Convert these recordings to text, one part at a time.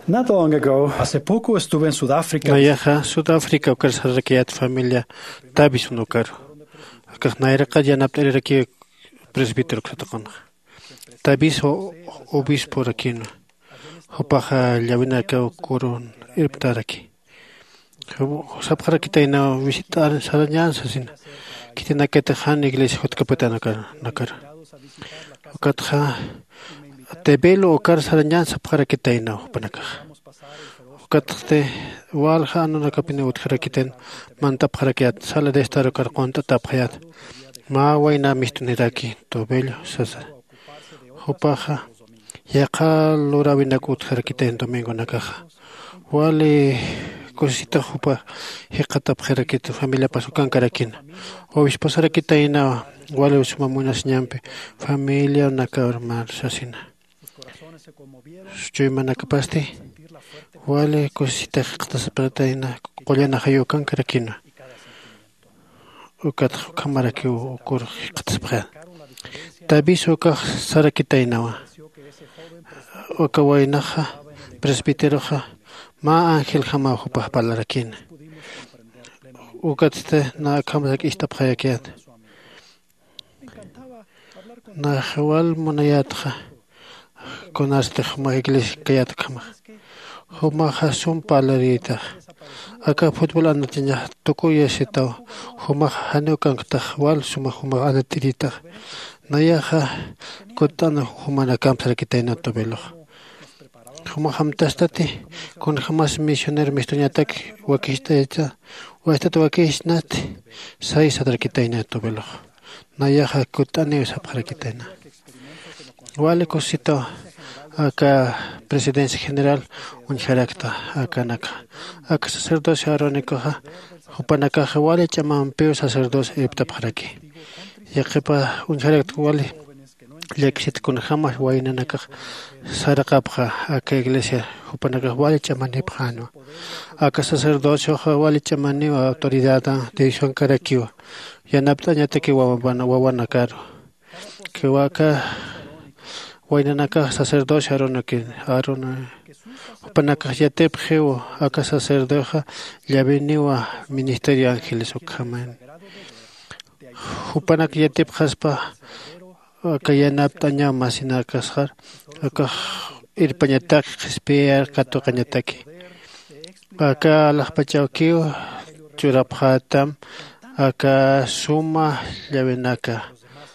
Not long ago, hace poco estuve en Sudáfrica. Nayaha, Sudáfrica, ukar sarrakiat familia tabis unukar. Akak nairaqa yanaptaraki presbítero ksataqon. Tabis obispo rakino. Hopaja llavina ka kurun irptaraki. Sapjara kitaina visitar sarañanza sin. Kitina ketajan iglesia hotkapeta nakar. Okatja tebelo okar sarañanza para kitaina panaka. Okatje walja no nakapine utkara kiten manta para kiat sala de estar okar konta tapjat. Ma waina mistuniraki tobelo sasa. Hopaja yaqa lurawina utkara kiten domingo nakaja. Wale cosita jupa hekata pjerakita familia pasukan karakin o vispasarakita ina wale usmamunas ñampe familia nakarmar sasina chuyma nakapasti wale cosita hekata saprata ina qollana hayukan karakina ukat kamaraki ukur hekata spja tabiso ka sarakita ina okawainaja presbiteroja ma ángel jama jupa palarakin ukatte na kamrak istapjayakiat na jawal monayatja konaste jama iglesia kayat kama juma jasum palarita aka fútbol anatinya tukuya sitaw juma hanukan tajwal suma juma anatirita nayaja kotana juma nakamsar kitaina tobelo Como hamtastati con jamás misionero mistuñatak wakista hecha wastat wakisnat sai sadrakitaina tobelo nayaja kutani saprakitaina wale cosito acá presidencia general un jarakta acá naka acá sacerdocio arónico jupanaka wale chamampeo sacerdocio iptapharaki yaqipa un jarakta wale Lexit con jamás wainanaka sarakapja acá iglesia jupanaka wale chamani pjano acá sacerdocio wale chamani autoridad de Karakio yanaptañate que wawanakaro que waka wainanaka sacerdocio arona jupanaka yatepjeo acá sacerdoja yaveniwa ministerio ángeles okaman jupanaka yatepjaspa Kayanaptaña masina kasjar aka irpañatak spear kato kañataki aka alajpachawkiw churapjatam aka suma llavenaka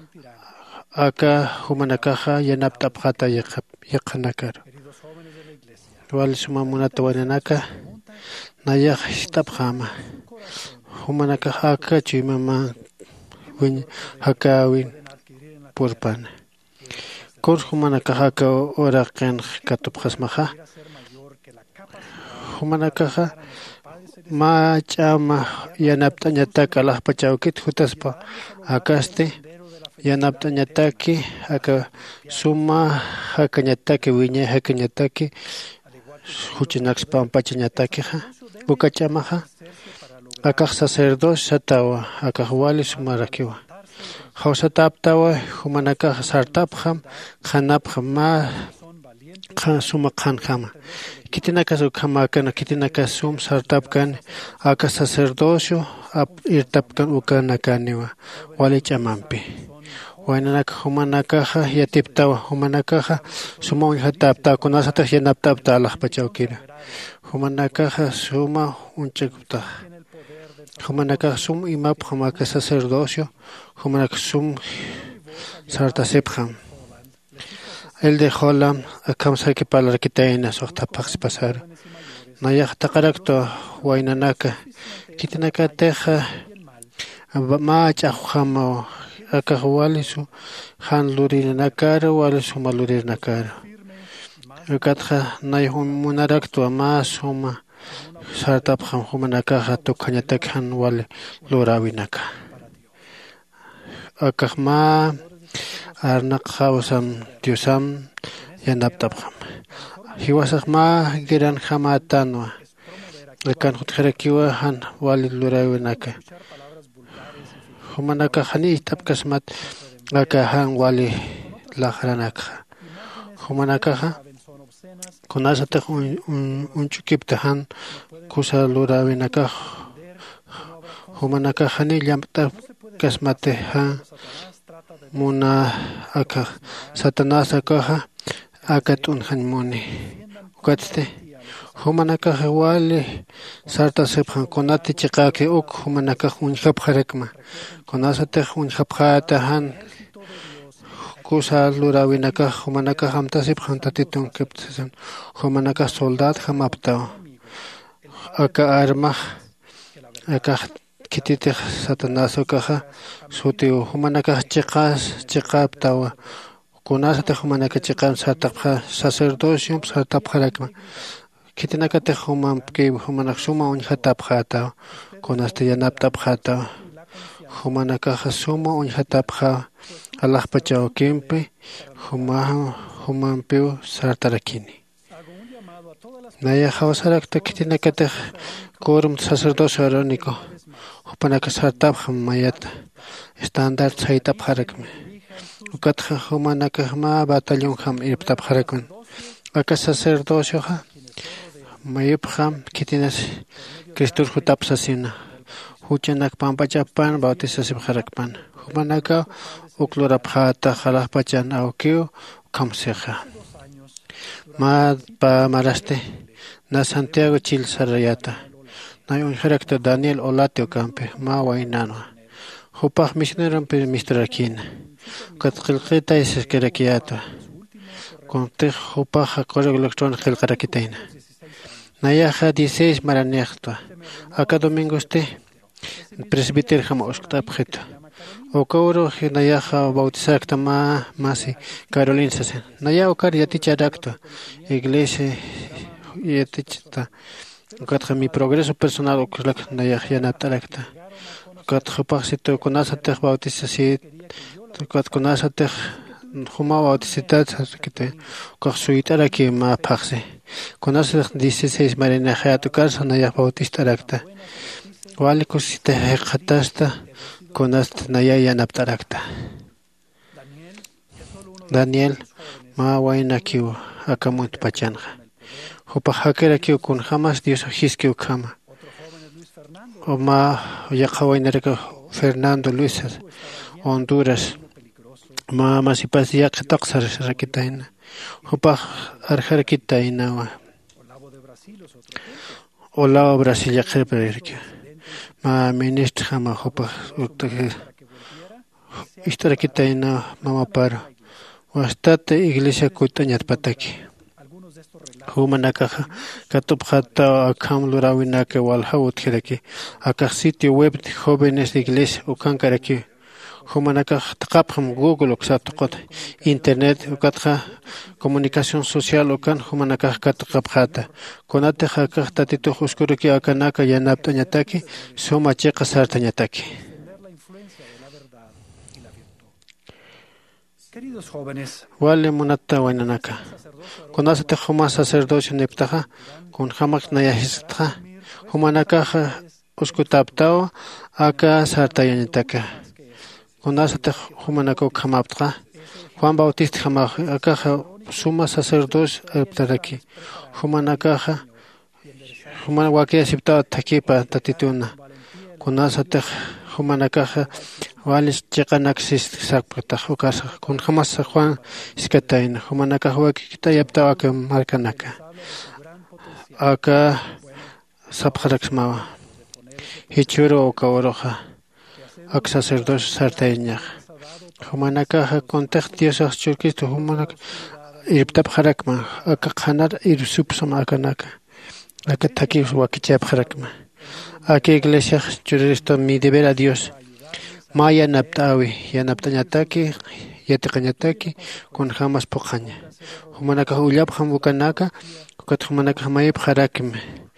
aka humanakaja yanaptapjata yaqanakar wal suma munata wananaka nayaj istapjama humanakaja aka chimama win hakawin Purpan. Kurs humanakaja oraqen katupjasmaja. Humanakaja ma chama yanaptañataka alajpachawkit hutaspa akaste yanaptañataki aka suma hakañataki wiñay hakañataki huchinakspa ampachañataki ukachamaja akaj sacerdocio satawa akaj wali sumarakiwa Hausataptawa humanaka sartapjam khanapjam ma suma khanjama kitinaka sukhamakana kitinaka sum sartapkan aka sacerdocio irtapkan ukanakaniwa wali chamampi wainanaka humanaka yatiptawa humanaka suma hatapta kunasata yanaptapta alajpachawkira humanaka suma unchakta Humanaka sum imap humaka sacerdocio, humanaka sum sartasepjam. El de Holam, a kamsaki palarkitaina, sohta pax pasar. Nayah takarakto, wainanaka, kitinaka teja, maacha hujamo, akahualisu, han lurinakar, walisu malurinakar. Ukatja, nayhum munarakto, suma. Sartapjam humanakaja tukañatakjan wale lurawinaka akajma arnaqjawsam diosam yanaptapjam hiwasajma giran jamatanwa akan hutjarakiwa han wale lurawinaka humanakajani tapkasmat akajan wale lajranaka humanakaja Kunasatej un chukiptahan kusa lurawinakaj humanakajani llampta kasmateja muna aka Satanás akaja akatun hanmuni ukatzte humanakaj wali sarta sepjan konati chiqaki humanakaj unjapjarekma kunasatej unjapjatahan kusa lurawinakaj humanakaj amtasipjan tatitun kiptsen humanakaj soldad jamaptao aka armaj aka kititej Satanás akaja sutiu humanakaj chiqaptawa kunasatej humanakaj chiqam sartapja sacerdocio sartapjarekma kitinakatej humanakaj suma unjatapjatawa kunaste yanaptapjatawa humanakaj suma unjatapja alajpachaw kimpi humanpiw sartarakini naya hawasarakta kitinakatej quorum sacerdocio arónico hupanaka sartapja mayata estándar saytapjarekmi ukatja humanakaj ma batallón ham irptapjarekman aka sacerdocio mayupjam kitinas Cristur jutapsasina huchanak pampachapan bautizasipjarekpan humanaka uklurapjata jalajpachan awkiw kamseja ma pa maraste na Santiago Chilsarayata na unjarakta Daniel Olatio campe ma wainanwa hupaj misioneran pe mistrakina katqilqita iseskerakiata kontej hupaj correo electrónico qilqarakitaina nayaja 16 maranexta acá domingoste presbítero jama uskutapjito Ocauro nayaja bautizakta masi Carolina sasen naya okar yaticharakta iglesia yatichta katja mi progreso personal oklak nayaja yanatarakta katja pasito kunasatej bautizasi kat kunasatej huma bautizitad sakite kohsuitaraki ma pagse kunasatej 16 marinaja atukarsa nayaja bautistarakta wali kusita qatasta kunast naya yanaptarakta Daniel ma wainakiw akamunt pachanja hupa hakerakiw kun jamás Dios hiskiw kama o ma yaqawainaraka Fernando Luis Honduras ma masipas yaqtaqsar rakitaina hupa arjarakitaina Olavo Brasil yaqreperki ma ministro jama hupa historikitaina mama para wastate iglesia kutañat pataki humanakaja katupjata akam lurawinake walhawut jereki aka sitio web de jóvenes de iglesia ukankaraki humanakaj taqapjam Google uksatqot internet ukatja comunicación social ukan humanakaj katqapjata konate jakaj tatito uskuruki akanaka yanaptañataki suma chiqa sartañataki wale munata wainanaka kunasate huma sacerdocio neptaja kun hamak nayahistja humanakaja uskutaptao aka sartayanitaka kunasate humanako khamaptja Juan Bautista hamak akaja suma sacerdocio aptaraki humanakaja humanawaki asiptao takipa tatituna kunasate humanakaja walis chiqanaxis sakpata ukas kun jamas Juan iskataina humanaka waki kitayapta aka markanaka aka sapkharaxma hichuro okawroja ak sacerdocio sartaiña humanaka contact Dios churkisto humanaka irptapjarakma aka qanar irsupsama akanaka aka takis wakichapjarakma aka iglesia churisto mi deber a Dios Maya naptawi yanaptañataki yatiqañataki kun jamas poqaña humanaka ullapjam bukanaka ukat humanaka mayipjarakim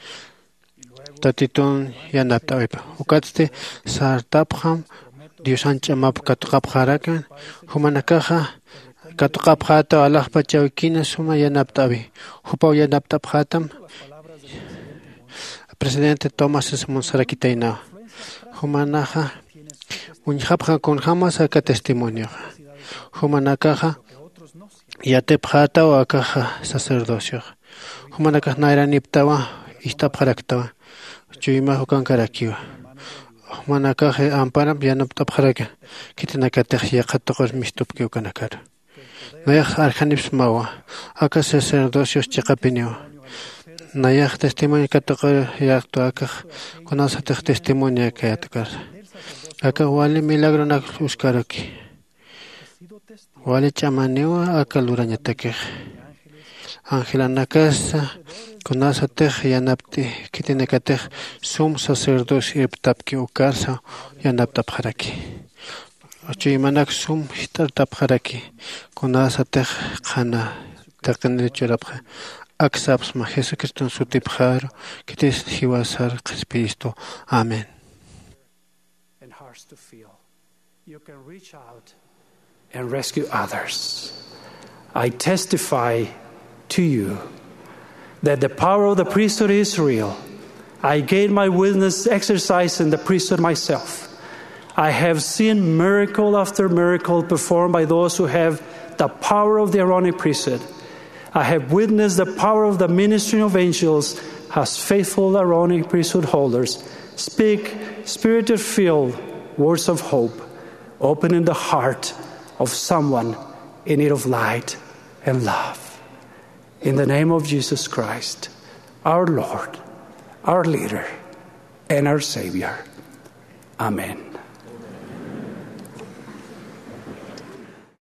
tatitun yanaptawipa ukatste sartapjam Dios anch'amap katuqapjarakan humanakaja katuqapjata alajpachawkina suma yanaptawi hupaw yanaptapjatam presidente Tomás Monsarakitaina humanaja unjapja con jamás aka testimonio humanakaja Yatepjatawa akaja sacerdocio. Humanakaj nairaniptawa istapjaraktawa. Chuyima hukankarakiwa. Humanakaje amparam yanaptapjaraka. Kitinakataj yaqatokos mistupkiw kanakar. Nayaj arjanipsmawa. Aka sacerdocios chiqapiniwa. Nayaj testimonio katokar yakto akaj kunasataj testimonio kayatakar. Aka wali milagro nak uskaraki. Wali chamaniwa aka lurañatakej. Ángela nakasa kunasataj yanapti kitinakataj sum sacerdocio iptapki ukarsa yanaptapjaraki. Chuymanak sum hitartapjaraki kunasataj qana taqinirichurapja. Aksapsma Jesucristo sutipjaro kitis hiwasar Cristo. Amén. And hearts to feel. You can reach out and rescue others. I testify to you that the power of the priesthood is real. I gave my witness exercise in the priesthood myself. I have seen miracle after miracle performed by those who have the power of the Aaronic priesthood. I have witnessed the power of the ministry of angels as faithful Aaronic priesthood holders speak spirit-filled words of hope, opening the heart of someone in need of light and love. In the name of Jesus Christ, our Lord, our leader, and our Savior. Amen.